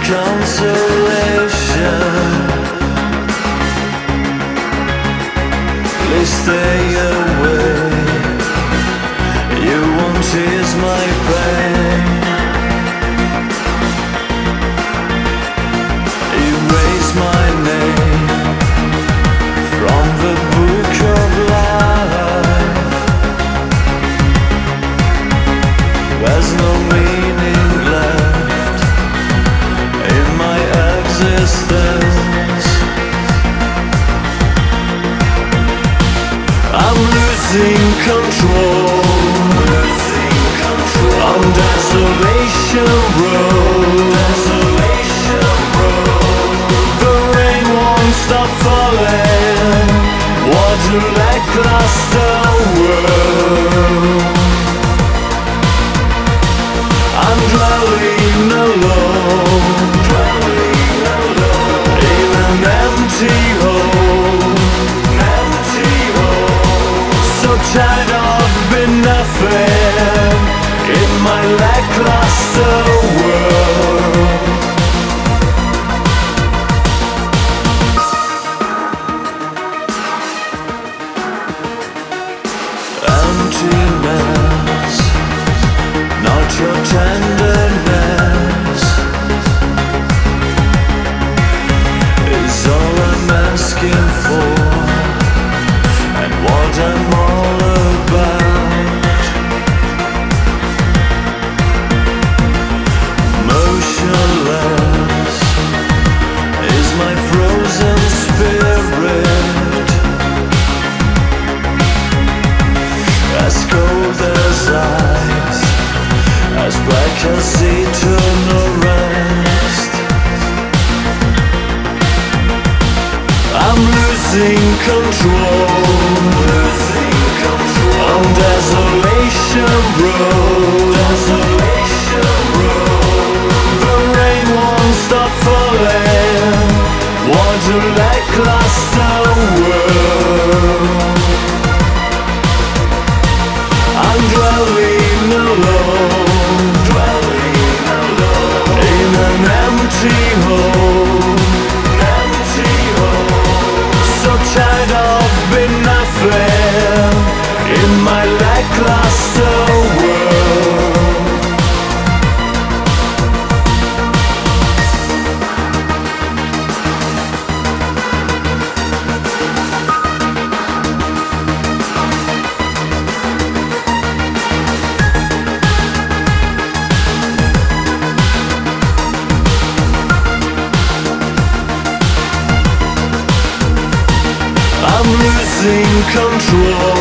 consolation. Please stay away. You won't ease my pain. Erase my name from the book of life. There's no meaning left in my existence. I'm losing control on Desolation Road. The rain won't stop falling. What a lackluster world. I'm dwelling alone in an empty hole. So tired of being nothing in my lackluster world. Emptiness, not your tenderness, is all I'm asking for, and what I'm all about. Motionless is my frozen spirit, as cold as ice, as black as eternal rest. I'm losing control on Desolation Road. The rain won't stop falling. What a lackluster world. I'm dwelling alone in an empty hole. So tired of being nothing in my lackluster world. I'm losing control